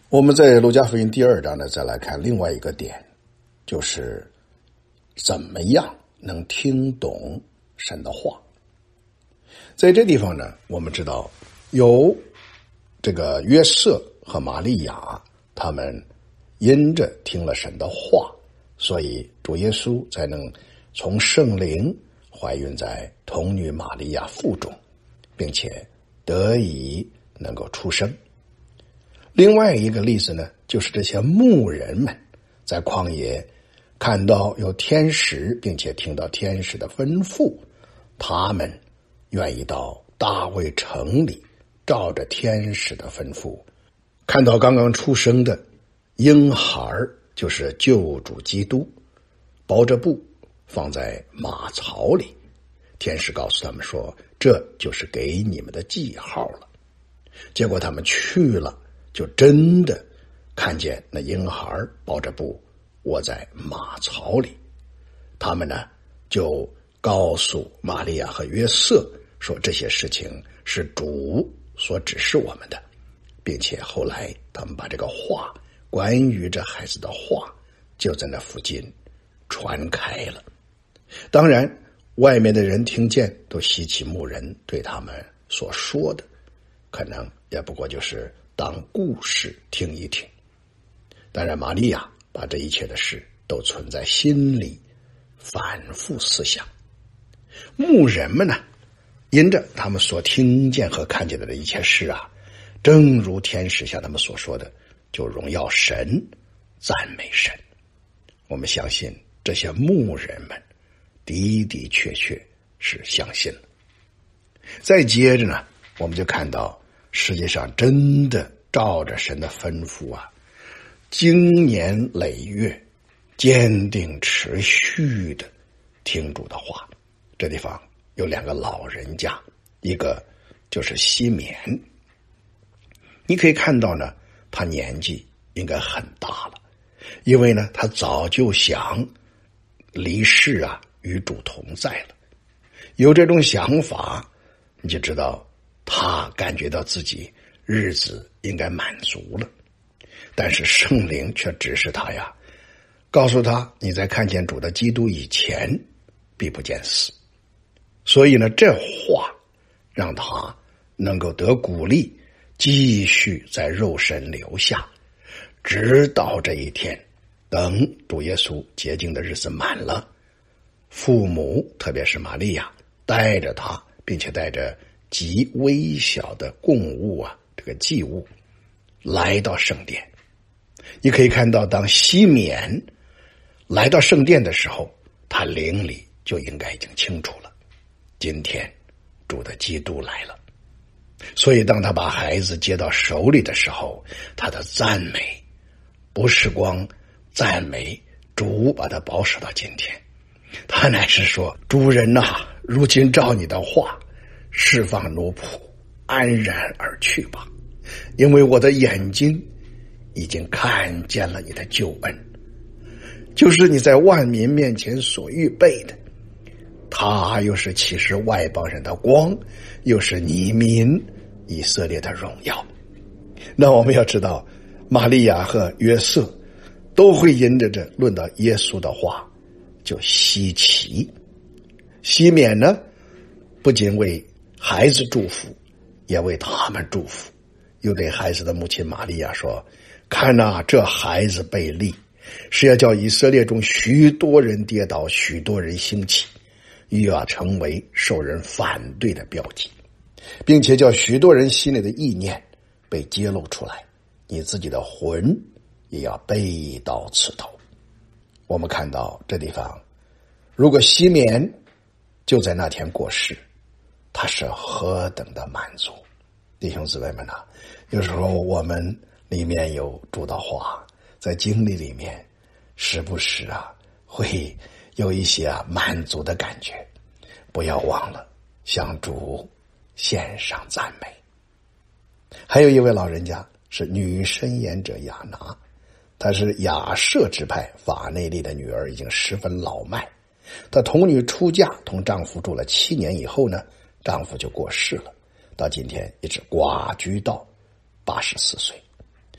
我们在路加福音第2章呢，再来看另外一个点，就是怎么样能听懂神的话。在这地方呢，我们知道有这个约瑟和玛利亚，他们因着听了神的话，所以主耶稣才能从圣灵怀孕在童女玛利亚腹中，并且得以能够出生。另外一个例子呢，就是这些牧人们在旷野看到有天使，并且听到天使的吩咐，他们愿意到大卫城里，照着天使的吩咐，看到刚刚出生的婴孩，就是救主基督，包着布放在马槽里。天使告诉他们说，这就是给你们的记号了。结果他们去了，就真的看见那婴孩包着布卧在马槽里。他们呢就告诉玛利亚和约瑟说，这些事情是主所指示我们的，并且后来他们把这个话，关于这孩子的话，就在那附近传开了。当然外面的人听见都稀奇牧人对他们所说的，可能也不过就是当故事听一听。当然玛利亚把这一切的事都存在心里，反复思想。牧人们呢，因着他们所听见和看见的一切事啊，正如天使向他们所说的，就荣耀神，赞美神。我们相信这些牧人们的的确确是相信了。再接着呢，我们就看到世界上真的照着神的吩咐啊，经年累月，坚定持续的听主的话。这地方有2个老人家，一个就是西缅。你可以看到呢，他年纪应该很大了，因为呢他早就想离世啊，与主同在了。有这种想法，你就知道他感觉到自己日子应该满足了。但是圣灵却指示他呀，告诉他，你在看见主的基督以前必不见死。所以呢，这话让他能够得鼓励，继续在肉身留下，直到这一天，等主耶稣洁净的日子满了，父母特别是玛利亚带着他，并且带着极微小的供物啊，这个祭物来到圣殿。你可以看到，当西缅来到圣殿的时候，他灵里就应该已经清楚了，今天主的基督来了。所以当他把孩子接到手里的时候，他的赞美不是光赞美主把他保守到今天，他乃是说，主人啊，如今照你的话释放奴仆，安然而去吧，因为我的眼睛已经看见了你的救恩，就是你在万民面前所预备的。他又是启示外邦人的光，又是你民以色列的荣耀。那我们要知道，玛利亚和约瑟都会因着这论到耶稣的话就稀奇。西缅呢，不仅为孩子祝福，也为他们祝福，又对孩子的母亲玛利亚说，看啊，这孩子被立，是要叫以色列中许多人跌倒，许多人兴起，又要成为受人反对的标记，并且叫许多人心里的意念被揭露出来，你自己的魂也要背道刺头。我们看到这地方，如果西缅就在那天过世，他是何等的满足。弟兄姊妹们啊，有时候我们里面有主的话，在经历里面时不时啊会有一些满足的感觉，不要忘了向主献上赞美。还有一位老人家是女申言者亚拿，她是亚舍支派法内利的女儿，已经十分老迈。她童女出嫁，同丈夫住了7年以后呢，丈夫就过世了，到今天一直寡居到84岁。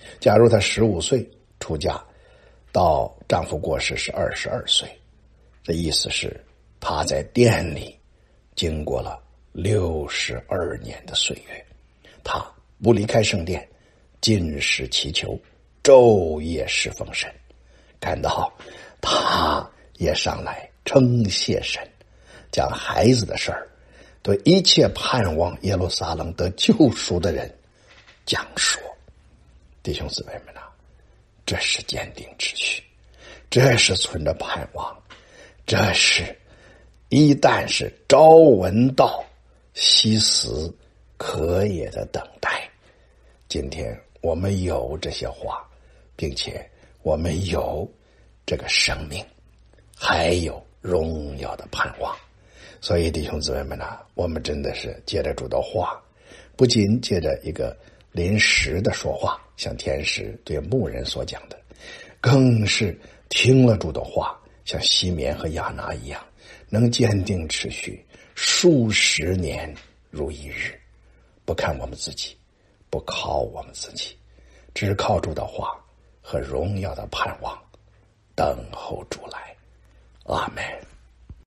假如她15岁出嫁，到丈夫过世是22岁，这意思是她在殿里经过了62年的岁月，她不离开圣殿，禁食祈求，昼夜侍奉神。感到她也上来称谢神，将孩子的事儿对一切盼望耶路撒冷得救赎的人讲说。弟兄姊妹们啊，这是坚定秩序，这是存着盼望，这是一旦是朝闻道，夕死可也的等待。今天我们有这些话，并且我们有这个生命，还有荣耀的盼望。所以弟兄姊妹们啊，我们真的是借着主的话，不仅借着一个临时的说话，像天使对牧人所讲的，更是听了主的话，像西缅和亚拿一样，能坚定持续数十年如一日，不看我们自己，不靠我们自己，只靠主的话和荣耀的盼望，等候主来。阿们。